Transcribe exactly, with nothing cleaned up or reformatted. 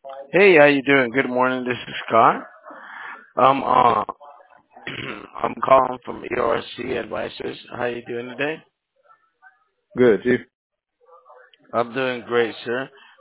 Hey, how you doing? Good morning. This is Scott. Um, uh, I'm calling from E R C Advisors. How you doing today? Good, Chief. I'm doing great, sir.